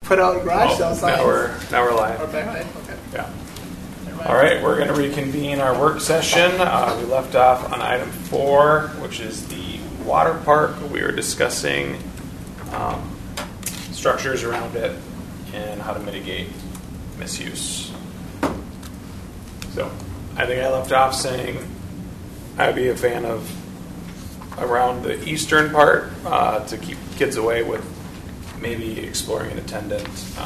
put out garage sale signs. Now we're live. Okay. Yeah. All right, we're going to reconvene our work session. We left off on item 4, which is the water park. We were discussing structures around it and how to mitigate misuse. So I think I left off saying I'd be a fan of around the eastern part to keep kids away, with maybe exploring an attendant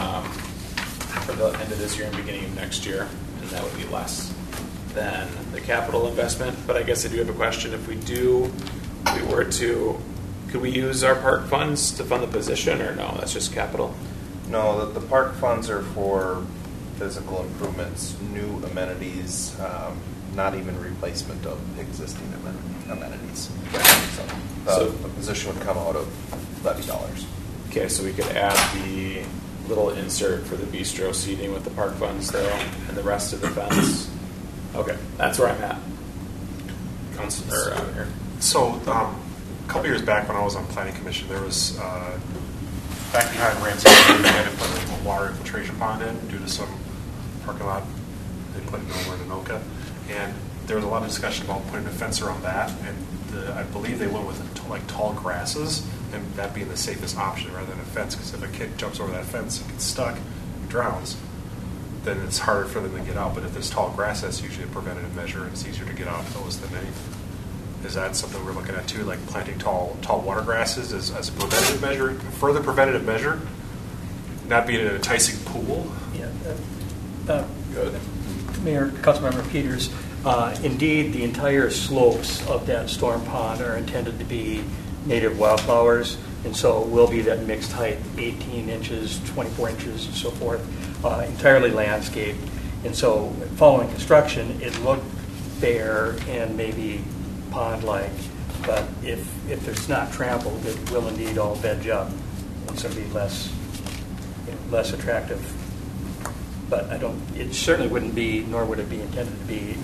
for the end of this year and beginning of next year, and that would be less than the capital investment. But I guess I do have a question. If we were to, could we use our park funds to fund the position, or no, that's just capital? No, the park funds are for physical improvements, new amenities, not even replacement of existing amenities. So the position would come out of levy dollars. Okay, so we could add the little insert for the bistro seating with the park funds there, and the rest of the fence. Okay, that's where I'm at. Counselor here. So a couple years back when I was on planning commission, there was back behind Ramsey, they had to put a water infiltration pond in due to some parking lot they put it over in Anoka, and there was a lot of discussion about putting a fence around that, and I believe they went with tall grasses, and that being the safest option rather than a fence, because if a kid jumps over that fence and gets stuck and drowns, then it's harder for them to get out. But if there's tall grass, that's usually a preventative measure, and it's easier to get out of those than anything. Is that something we're looking at too, like planting tall water grasses as a preventative measure, a further preventative measure, not being an enticing pool? Yeah. Good. Mayor, Councilmember Peters, indeed, the entire slopes of that storm pond are intended to be native wildflowers, and so it will be that mixed height, 18 inches, 24 inches, and so forth, entirely landscaped. And so following construction, it looked bare and maybe pond-like, but if it's not trampled, it will indeed all veg up, and so be less attractive. But it certainly wouldn't be, nor would it be intended to be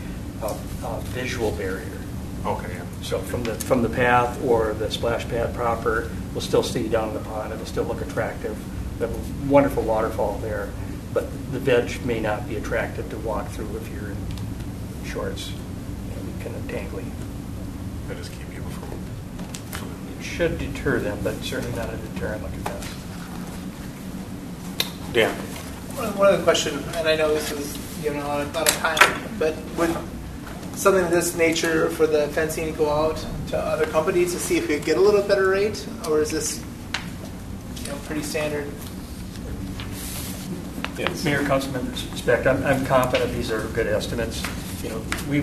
a visual barrier. Okay. Yeah. So from the path or the splash pad proper, we'll still see down in the pond. It'll still look attractive. We have a wonderful waterfall there, but the veg may not be attractive to walk through if you're in shorts. It can entangle you. I just keep people from. It should deter them, but certainly not a deterrent like a fence. Dan. One other question, and I know this is given a lot of time, but would something of this nature for the fencing go out to other companies to see if we could get a little better rate, or is this pretty standard? Yes. Mayor, Councilmember Specht, I'm confident these are good estimates. We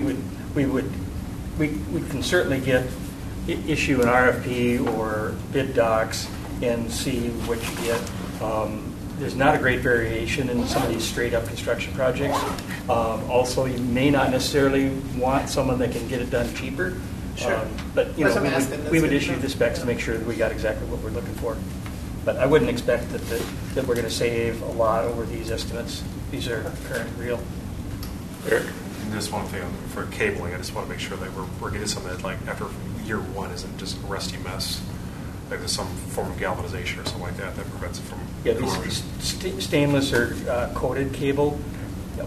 can certainly issue an RFP or bid docs and see what you get. There's not a great variation in some of these straight-up construction projects. Also, you may not necessarily want someone that can get it done cheaper. Sure. But we would issue the specs to make sure that we got exactly what we're looking for. But I wouldn't expect that we're going to save a lot over these estimates. These are current and real. Eric. And just one thing for cabling, I just want to make sure that we're getting something that, like, after year one isn't just a rusty mess. Like there's some form of galvanization or something like that that prevents it from. Yeah, these stainless or coated cable. Yep.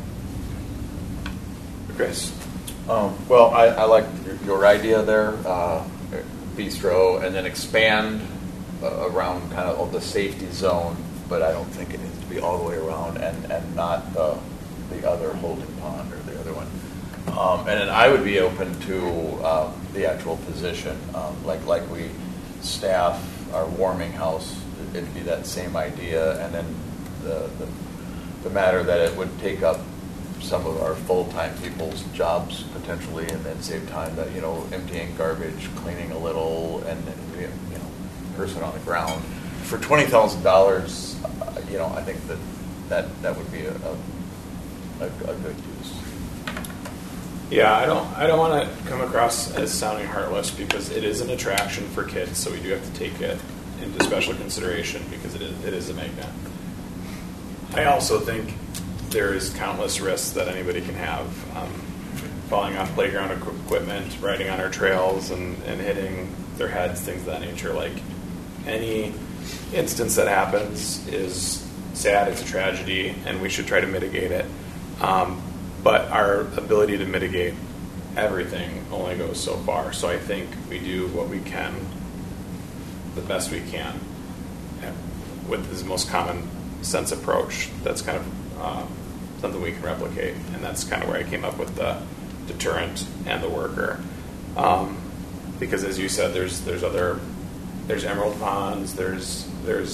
Chris. Well, I like your idea there, bistro, and then expand around kind of the safety zone, but I don't think it needs to be all the way around and not the other holding pond or the other one. And then I would be open to the actual position, like we staff our warming house. It'd be that same idea, and then the matter that it would take up some of our full-time people's jobs potentially, and then save time that emptying garbage, cleaning a little, and person on the ground for $20,000. I think that would be a good use. Yeah, I don't want to come across as sounding heartless, because it is an attraction for kids, so we do have to take it into special consideration because it is a magnet. I also think there is countless risks that anybody can have. Falling off playground equipment, riding on our trails, and hitting their heads, things of that nature. Like any instance that happens is sad, it's a tragedy, and we should try to mitigate it. But our ability to mitigate everything only goes so far. So I think we do what we can, the best we can, with this most common sense approach. That's kind of something we can replicate, and that's kind of where I came up with the deterrent and the worker. Because as you said, there's emerald ponds, there's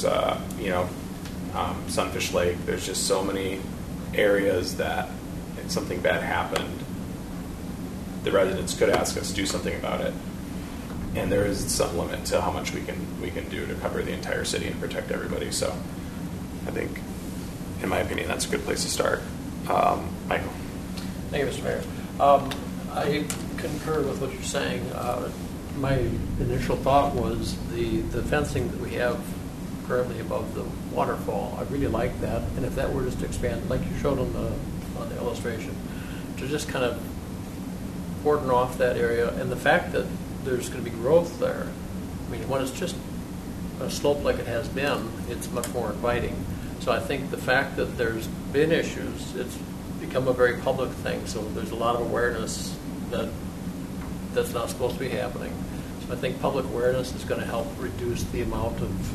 Sunfish Lake. There's just so many areas that if something bad happened, the residents could ask us to do something about it, and there is some limit to how much we can do to cover the entire city and protect everybody. So I think, in my opinion, that's a good place to start. Michael. Thank you, Mr. Mayor. I concur with what you're saying. My initial thought was the fencing that we have currently above the waterfall. I really like that, and if that were just to expand, like you showed on the illustration, to just kind of cordon off that area, and the fact that there's going to be growth there. I mean, when it's just a slope like it has been, it's much more inviting. So I think the fact that there's been issues, it's become a very public thing. So there's a lot of awareness that that's not supposed to be happening. So I think public awareness is going to help reduce the amount of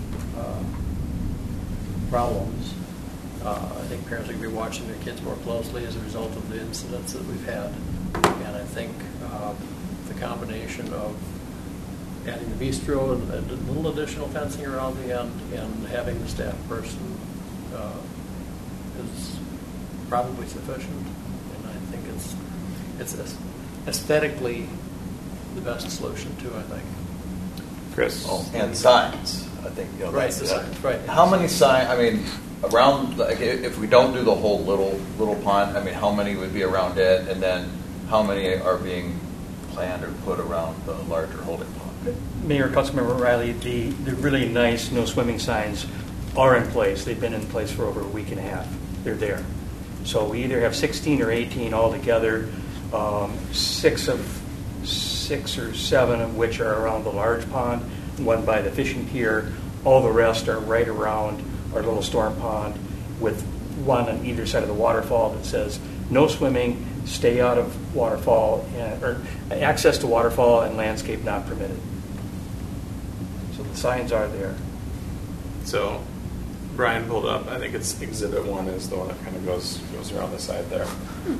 problems. I think parents are going to be watching their kids more closely as a result of the incidents that we've had. And I think the combination of adding the bistro and a little additional fencing around the end and having the staff person is probably sufficient. And I think it's aesthetically the best solution too, I think. Chris. Oh, and signs. I think right. The signs. Right. How many signs? I mean, around if we don't do the whole little pond, I mean, how many would be around it, and then how many are being planned or put around the larger holding pond? Mayor, Councilmember Riley, the really nice no swimming signs are in place. They've been in place for over a week and a half. They're there. So we either have 16 or 18 altogether, 6 or 7 of which are around the large pond, one by the fishing pier. All the rest are right around our little storm pond, with one on either side of the waterfall that says no swimming, stay out of waterfall, or access to waterfall and landscape not permitted. So the signs are there. So Brian pulled up, I think it's Exhibit 1 is the one that kind of goes around the side there.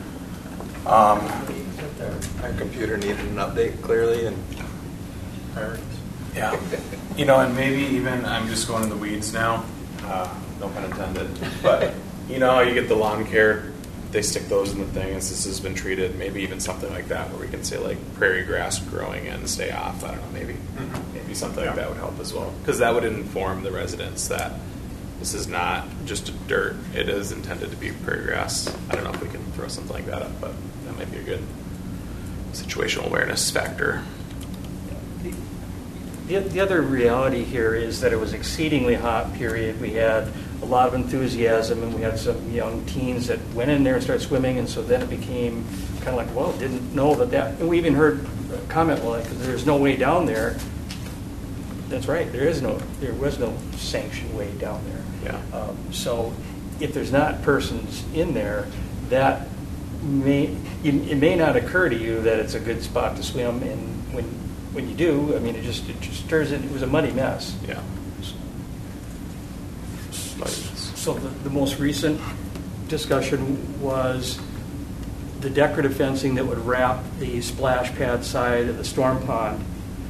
Our computer needed an update, clearly, and priorities. Yeah. And maybe even, I'm just going in the weeds now, no pun intended, but you get the lawn care, they stick those in the thing as this has been treated, maybe even something like that where we can say like prairie grass growing in, stay off, I don't know, maybe something like that would help as well. Because that would inform the residents that this is not just dirt, it is intended to be prairie grass. I don't know if we can throw something like that up, but that might be a good situational awareness factor. The other reality here is that it was exceedingly hot period. We had a lot of enthusiasm, and we had some young teens that went in there and started swimming, and so then it became kind of like, well, didn't know that. And we even heard a comment like, there's no way down there. That's right, there was no sanctioned way down there. Yeah. So if there's not persons in there, that it may not occur to you that it's a good spot to swim, and when you do, I mean, it just turns in. It was a muddy mess. Yeah. So the most recent discussion was the decorative fencing that would wrap the splash pad side of the storm pond.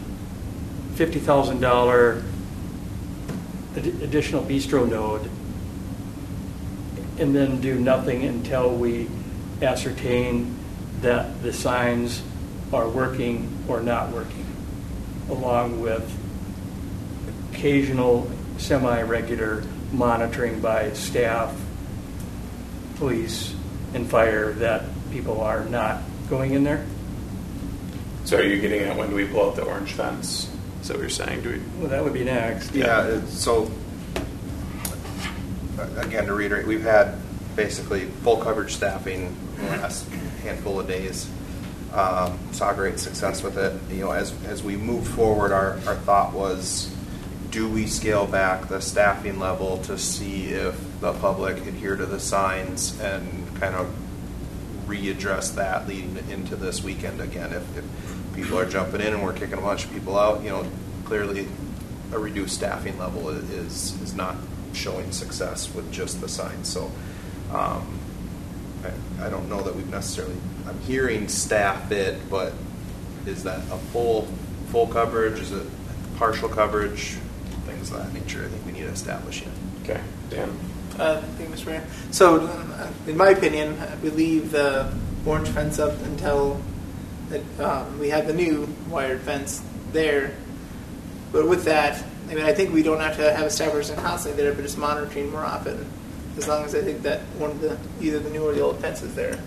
$50,000 additional bistro node, and then do nothing until we ascertain that the signs are working or not working, along with occasional semi-regular monitoring by staff, police, and fire that people are not going in there. So are you getting at when do we pull out the orange fence? Is that what you're saying? Well, that would be next. Yeah, so again, to reiterate, we've had basically full coverage staffing in the last handful of days. Saw great success with it. As we move forward, our thought was do we scale back the staffing level to see if the public adhere to the signs and kind of readdress that leading into this weekend again? If people are jumping in and we're kicking a bunch of people out, clearly a reduced staffing level is not showing success with just the signs. So I don't know that we've necessarily, I'm hearing staff it, but is that a full coverage? Is it partial coverage? Things of that nature I think we need to establish yet. Okay, Dan. Thank you, Mr. Mayor. So, in my opinion, I would leave the orange fence up until we have the new wired fence there. But with that, I think we don't have to have a staff person constantly there, but just monitoring more often. As long as I think that one of the either the new or the old fence is there.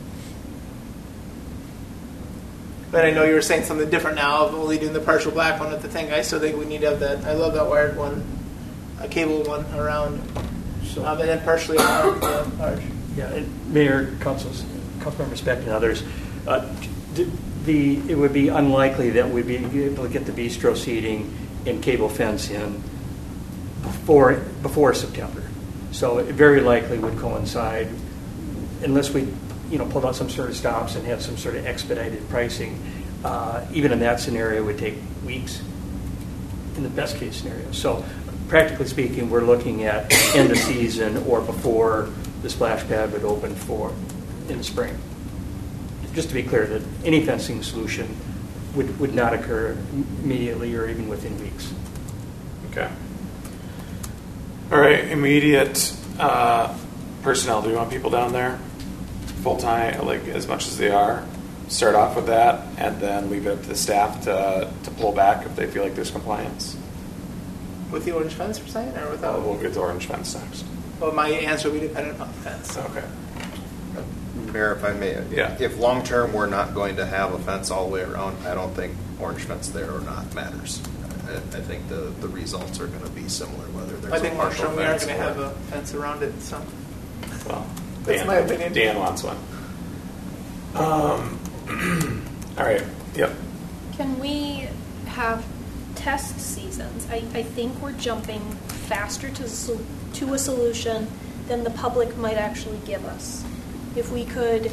But I know you were saying something different now of only doing the partial black one with the thing. I still think we need to have that. I love that wired one, a cable one around, and then partially around the large. Yeah, and Mayor, Councilmember Speck, and others, it would be unlikely that we'd be able to get the bistro seating and cable fence in before September. So it very likely would coincide, unless we pulled out some sort of stops and had some sort of expedited pricing. Even in that scenario, it would take weeks in the best case scenario. So practically speaking, we're looking at end of season or before the splash pad would open in the spring. Just to be clear, that any fencing solution would not occur immediately or even within weeks. Okay. All right, immediate personnel. Do you want people down there? Full-time, like as much as they are? Start off with that, and then leave it up to the staff to pull back if they feel like there's compliance. With the orange fence, you're saying, or without? We'll get to orange fence next. Well, my answer will be dependent upon the fence. Okay. Mayor, if I may, Yeah. If long-term we're not going to have a fence all the way around, I don't think orange fence there or not matters. I think the results are going to be similar, whether there's I think a partial long-term we aren't fence going to have or- a fence around it, so. Well, That's my opinion. Dan wants one. All right. Yep. Can we have test seasons? I think we're jumping faster to a solution than the public might actually give us. If we could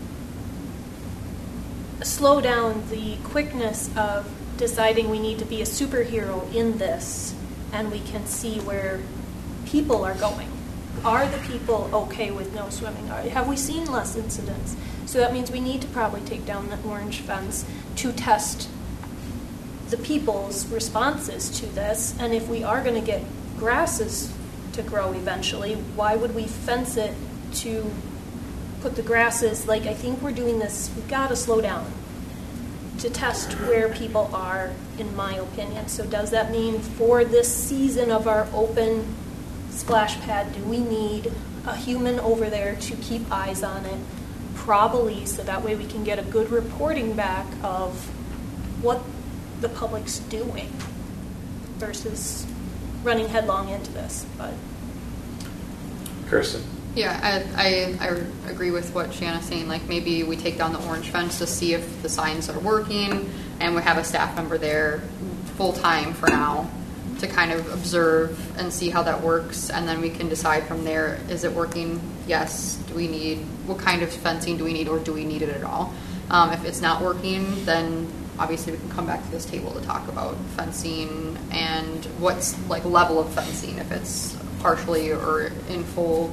slow down the quickness of deciding we need to be a superhero in this, and we can see where people are going. Are the people okay with no swimming? Have we seen less incidents? So that means we need to probably take down the orange fence to test the people's responses to this. And if we are going to get grasses to grow eventually, why would we fence it to put the grasses? Like, I think we're doing this, we've got to slow down to test where people are, in my opinion. So does that mean for this season of our open splash pad, do we need a human over there to keep eyes on it? Probably, so that way we can get a good reporting back of what the public's doing versus running headlong into this. But Kirsten. Yeah, I agree with what Shanna's saying. Like, maybe we take down the orange fence to see if the signs are working, and we have a staff member there full time for now to kind of observe and see how that works, and then we can decide from there, is it working? Yes. Do we need, what kind of fencing do we need, or do we need it at all? If it's not working, then obviously we can come back to this table to talk about fencing and what's like level of fencing, if it's partially or in full.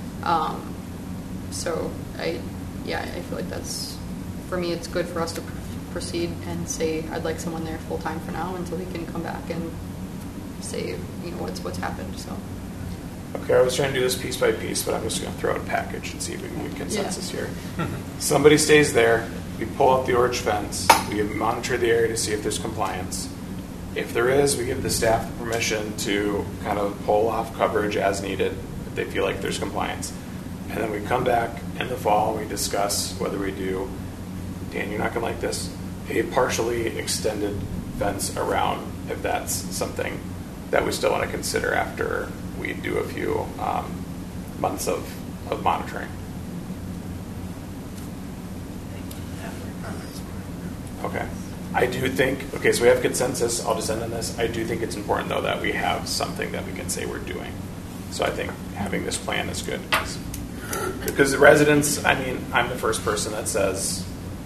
So I feel like that's, for me, it's good for us to proceed and say, I'd like someone there full time for now until we can come back and say, what's happened. So. Okay, I was trying to do this piece by piece, but I'm just going to throw out a package and see if we can get consensus here. Somebody stays there. We pull out the orange fence. We monitor the area to see if there's compliance. If there is, we give the staff permission to kind of pull off coverage as needed if they feel like there's compliance. And then we come back in the fall and we discuss whether we do, Dan, you're not going to like this, a partially extended fence around, if that's something that we still want to consider after we do a few months of monitoring. Okay. I do think, okay, so we have consensus. I'll just end on this. I do think it's important, though, that we have something that we can say we're doing. So I think having this plan is good. Because the residents, I mean, I'm the first person that says,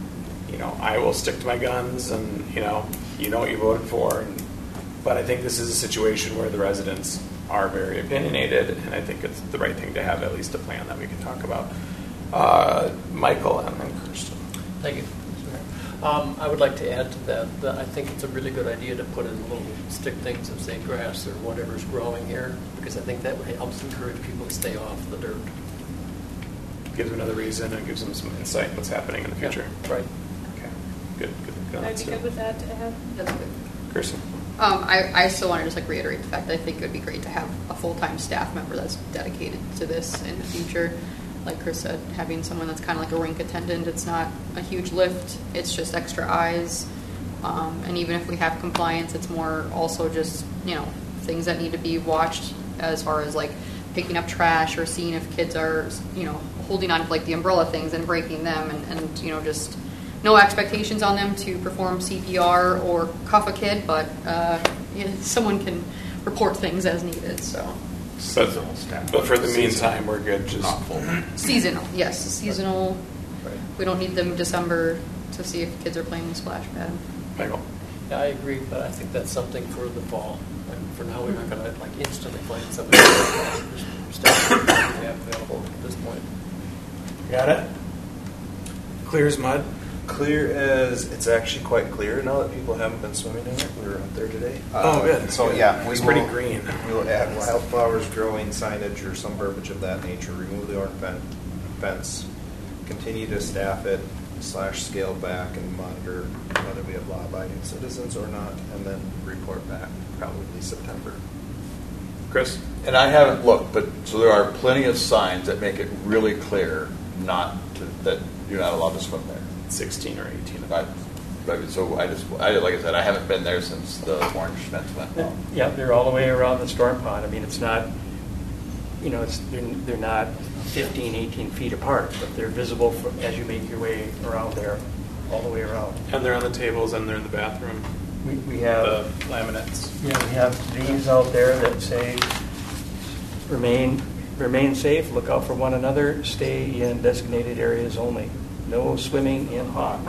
I will stick to my guns and, you know what you voted for. But I think this is a situation where the residents are very opinionated, and I think it's the right thing to have at least a plan that we can talk about. Michael and then Kirsten. Thank you. I would like to add to that I think it's a really good idea to put in little stick things of, say, grass or whatever's growing here, because I think that helps encourage people to stay off the dirt. Gives them another reason and gives them some insight in what's happening in the future. Yeah, right. Okay. Good. I'd be good with that to have. That's good. Kirsten. I still want to just reiterate the fact that I think it would be great to have a full-time staff member that's dedicated to this in the future. Like Chris said, having someone that's kind of like a rink attendant, it's not a huge lift. It's just extra eyes. And even if we have compliance, it's more also just, things that need to be watched as far as like picking up trash or seeing if kids are, holding on to like the umbrella things and breaking them and just no expectations on them to perform CPR or cuff a kid, but someone can report things as needed, so. But for the meantime, we're good. Just seasonal, yes, seasonal. Right. We don't need them December to see if kids are playing in splash pad. Michael. Yeah, I agree, but I think that's something for the fall. And for now, we're not going to instantly find somebody stuff we have available at this point. Got it. Clear as mud. Clear as it's actually quite clear now that people haven't been swimming in it. We were up there today. Good. So yeah, it's pretty green. We will add wildflowers growing signage or some verbiage of that nature. Remove the orange fence. Continue to staff it / scale back and monitor whether we have law-abiding citizens or not, and then report back probably September. Chris? And I haven't looked, but so there are plenty of signs that make it really clear that you're not allowed to swim there. 16 or 18. So like I said, I haven't been there since the orange fence went up. Yeah, they're all the way around the storm pond. I mean, it's not, they're not 15, 18 feet apart, but they're visible as you make your way around there, all the way around. And they're on the tables and they're in the bathroom. We have the laminates. Yeah, we have these out there that say, remain safe, look out for one another, stay in designated areas only. No swimming in pond.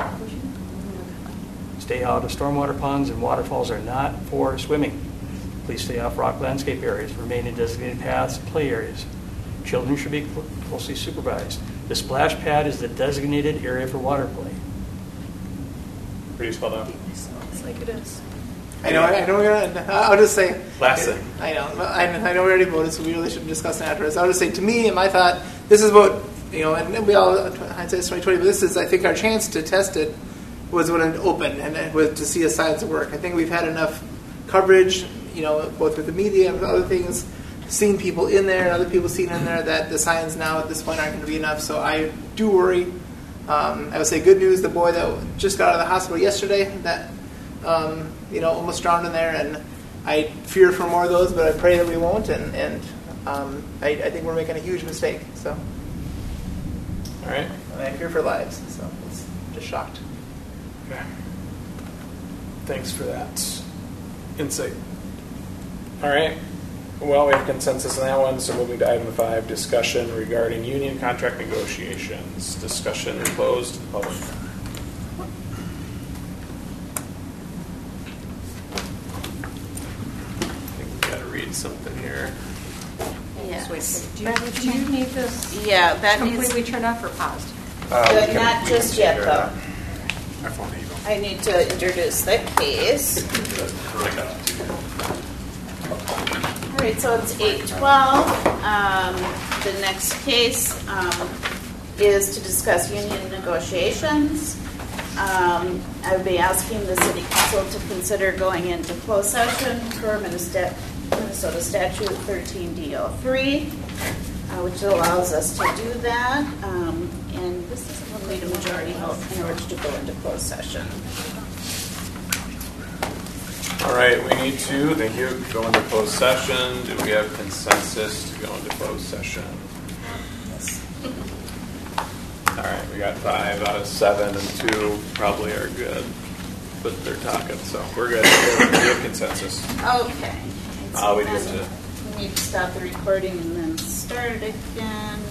Stay out of stormwater ponds and waterfalls are not for swimming. Please stay off rock landscape areas. Remain in designated paths and play areas. Children should be closely supervised. The splash pad is the designated area for water play. Pretty spelled out. It's like it is. I know. I'll just say. Last thing. I know we already voted, so we really shouldn't discuss it afterwards. I'll just say, to me, in my thought, this is what, and we all, I'd say it's 2020, but this is, I think, our chance to test it was when it opened and it was to see a science work. I think we've had enough coverage, both with the media and other things, seeing people in there and other people seen in there, that the signs now at this point aren't going to be enough. So I do worry. I would say good news, the boy that just got out of the hospital yesterday, that almost drowned in there, and I fear for more of those, but I pray that we won't, and I think we're making a huge mistake. So, all right, and I fear for lives. So it's just shocked. Okay. Thanks for that insight. All right. Well, we have consensus on that one, so moving to item 5, discussion regarding union contract negotiations. Discussion closed to the public. Something here. Yes. Do you need this? Yeah, that completely needs turned off or paused? not just yet though. My phone, you go. I need to introduce the case. All right, so it's 8:12. The next case is to discuss union negotiations. I would be asking the City Council to consider going into closed session for Minnesota Statute 13D03, which allows us to do that. And this is need a majority vote in order to go into closed session. All right, we need to, thank you, go into closed session. Do we have consensus to go into closed session? All right, we got 5 out of 7 and 2 probably are good. but they're talking, so we're good. We have consensus. Okay. And so We then just we need to stop the recording and then start it again.